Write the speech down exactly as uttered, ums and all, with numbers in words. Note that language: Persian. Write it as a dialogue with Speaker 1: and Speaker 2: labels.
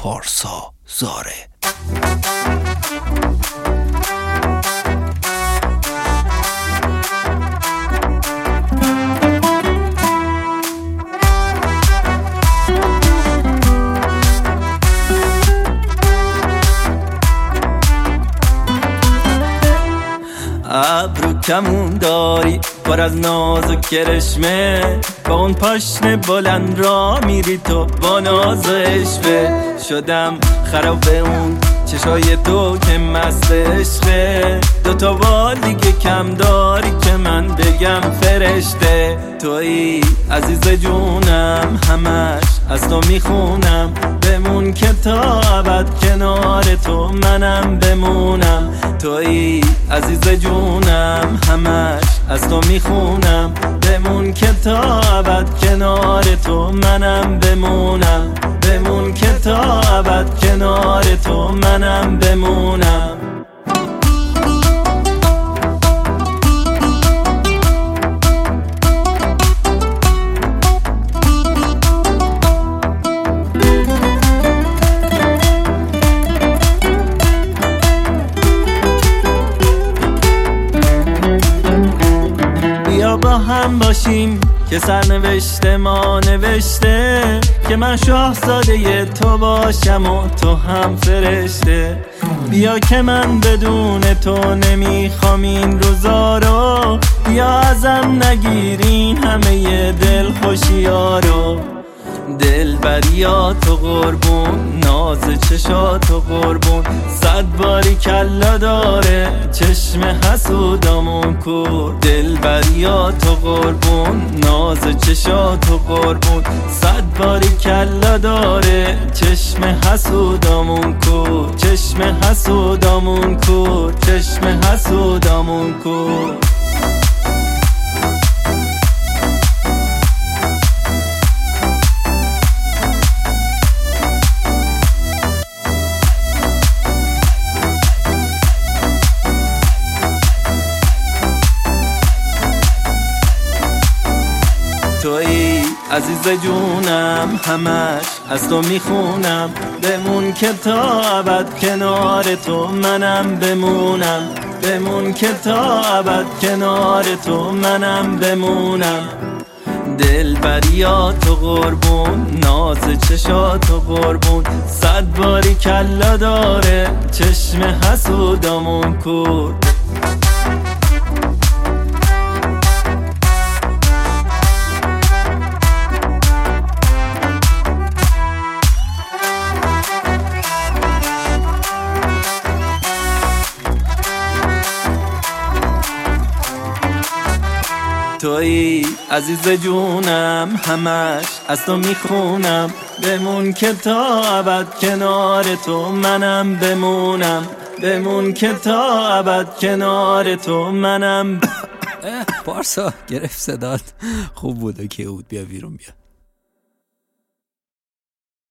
Speaker 1: پارسا زاره.
Speaker 2: ابرو کمون داری پر از ناز و کرشمه، با اون پاشنه بلند را میری تو با ناز و عشقه. شدم خراب اون چشای تو که مست عشقه، دوتا بال دیگه کم داری که من بگم فرشته. تویی عزیز جونم همش از تو میخونم، بمون که تا ابد کنار تو منم بمونم. تویی عزیز جونم همش از تو میخونم، بمون که تا ابد کنار تو منم بمونم. بمون که تا ابد کنار تو منم بمونم. با هم باشیم که سرنوشت ما نوشته، که من شاهزاده تو باشم و تو هم فرشته. بیا که من بدون تو نمیخوام این روزا رو، بیا ازم نگیرین همه دل خوشیا رو. دل بریا تو قربون، ناز چشا تو قربون، صد باری کلا داره چشم حسودامون کور. دل بریا تو قربون، ناز چشا تو قربون، صد باری کلا داره چشم حسودامون کور. چشم حسودامون کور، چشم حسودامون کور. تویی عزیز جونم همش از تو میخونم، بمون که تا ابد کنار تو منم بمونم. بمون که تا ابد کنار تو منم بمونم. دل بریا تو قربون، ناز چشا تو قربون، صد باری کلا داره چشم حسودامون کور. تویی عزیز جونم همش از تو میخونم، بمون که تا ابد کنار تو منم بمونم. بمون که تا ابد کنار تو منم.
Speaker 1: پارسا گرفت صدات خوب بود و که بود. بیا بیرون بیا.